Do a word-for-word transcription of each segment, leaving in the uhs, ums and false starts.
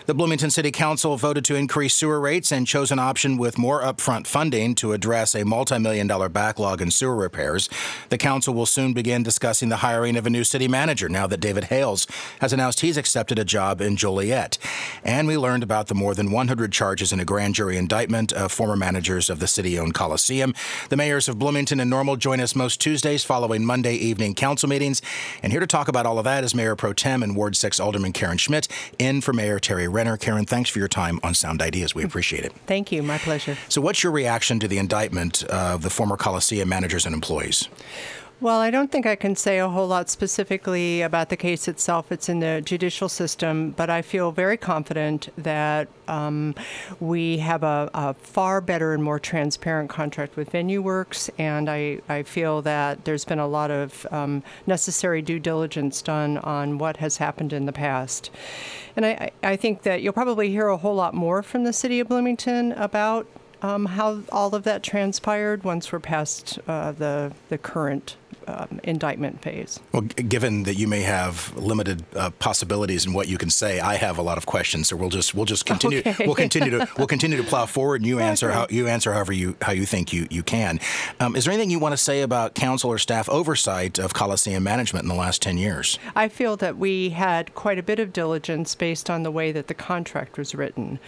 The Bloomington City Council voted to increase sewer rates and chose an option with more upfront funding to address a multi-million dollar backlog in sewer repairs. The council will soon begin discussing the hiring of a new city manager now that David Hales has announced he's accepted a job in Joliet. And we learned about the more than one hundred charges in a grand jury indictment of former managers of the city-owned Coliseum. The mayors of Bloomington and Normal join us most Tuesdays following Monday evening council meetings. And here to talk about all of that is Mayor Pro Tem and Ward six Alderman Karen Schmidt, in for Mayor Terry Renner. Karen, thanks for your time on Sound Ideas. We appreciate it. Thank you. My pleasure. So what's your reaction to the indictment of the former Coliseum managers and employees? Well, I don't think I can say a whole lot specifically about the case itself. It's in the judicial system, but I feel very confident that um, we have a, a far better and more transparent contract with VenueWorks, and I, I feel that there's been a lot of um, necessary due diligence done on what has happened in the past. And I, I think that you'll probably hear a whole lot more from the City of Bloomington about um, how all of that transpired once we're past uh, the, the current Um, indictment phase. Well, g- given that you may have limited uh, possibilities in what you can say, I have a lot of questions. So we'll just we'll just continue Okay. we'll continue to we'll continue to plow forward, and you answer how you answer however you how you think you you can. Um, is there anything you want to say about council or staff oversight of Coliseum management in the last ten years? I feel that we had quite a bit of diligence based on the way that the contract was written,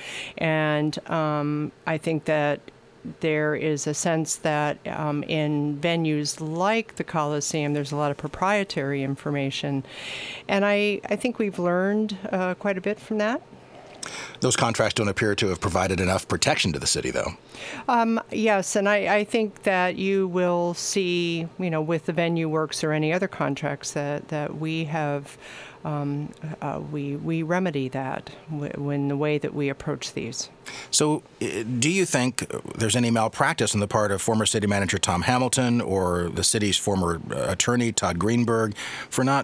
and um, I think that there is a sense that um, in venues like the Coliseum, there's a lot of proprietary information. And I, I think we've learned uh, quite a bit from that. Those contracts don't appear to have provided enough protection to the city, though. Um, yes, and I, I think that you will see, you know, with the VenueWorks or any other contracts that, that we have, um, uh, we we remedy that w- in the way that we approach these. So uh, do you think there's any malpractice on the part of former city manager Tom Hamilton or the city's former uh, attorney Todd Greenberg for not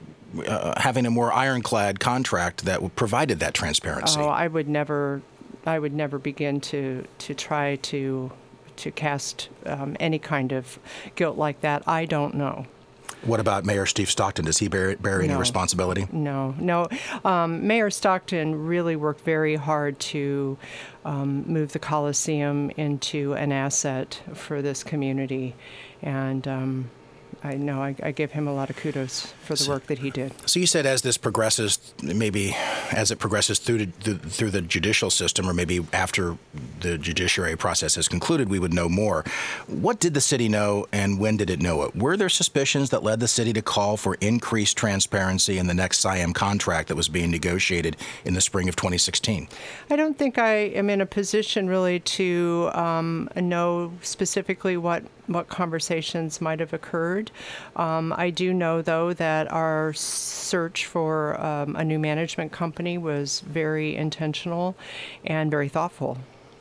Uh, having a more ironclad contract that provided that transparency? Oh, I would never, I would never begin to to try to to cast um, any kind of guilt like that. I don't know. What about Mayor Steve Stockton? Does he bear, bear any No. responsibility? No, no. Um, Mayor Stockton really worked very hard to um, move the Coliseum into an asset for this community, and um, I know I, I give him a lot of kudos for the work that he did. So you said as this progresses, maybe as it progresses through the, through the judicial system, or maybe after the judiciary process has concluded, we would know more. What did the city know, and when did it know it? Were there suspicions that led the city to call for increased transparency in the next S I A M contract that was being negotiated in the spring of twenty sixteen? I don't think I am in a position really to um, know specifically what what conversations might have occurred. Um, I do know, though, that our search for um, a new management company was very intentional and very thoughtful.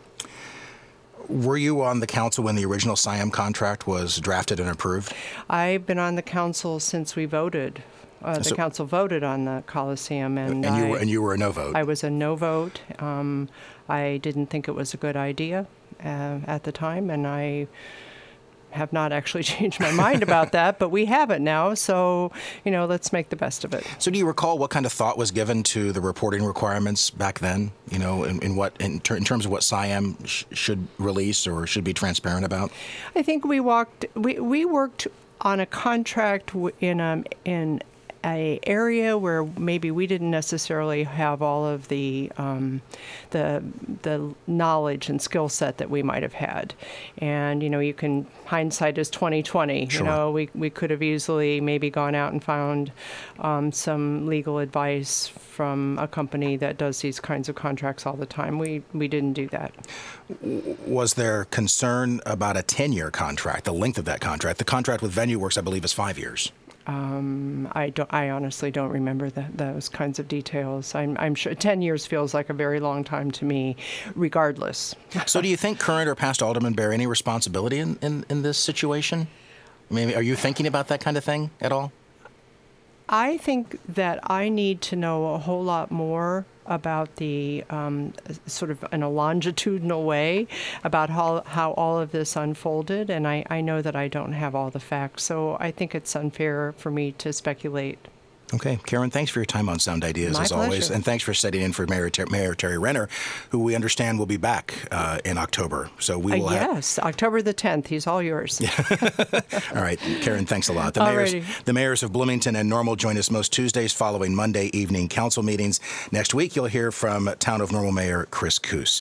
Were you on the council when the original S I A M contract was drafted and approved? I've been on the council since we voted. Uh, the So- council voted on the Coliseum, and, And you I, were and you were a no vote. I was a no vote. Um, I didn't think it was a good idea uh, at the time, and I have not actually changed my mind about that, but we have it now, so, you know, let's make the best of it. So do you recall what kind of thought was given to the reporting requirements back then, you know, in, in what in, ter- in terms of what S I A M sh- should release or should be transparent about? I think we walked we, we worked on a contract w- in a in a area where maybe we didn't necessarily have all of the um, the the knowledge and skill set that we might have had. And you know, you can hindsight is twenty twenty. Sure. You know, we we could have easily maybe gone out and found um, some legal advice from a company that does these kinds of contracts all the time. We we didn't do that. Was there concern about a ten-year contract, the length of that contract? The contract with VenueWorks, I believe, is five years. Um, I don't. I honestly don't remember the, those kinds of details. I'm, I'm sure ten years feels like a very long time to me, regardless. So, do you think current or past aldermen bear any responsibility in, in, in this situation? I mean, are you thinking about that kind of thing at all? I think that I need to know a whole lot more about the um, sort of in a longitudinal way about how, how all of this unfolded, and I, I know that I don't have all the facts, so I think it's unfair for me to speculate Okay, Karen, thanks for your time on Sound Ideas, My as pleasure. always. And thanks for sitting in for Mayor, Ter- Mayor Terry Renner, who we understand will be back uh, in October. So we will uh, Yes, have... October the tenth. He's all yours. All right, Karen, thanks a lot. The mayors, the mayors of Bloomington and Normal join us most Tuesdays following Monday evening council meetings. Next week, you'll hear from Town of Normal Mayor Chris Koos.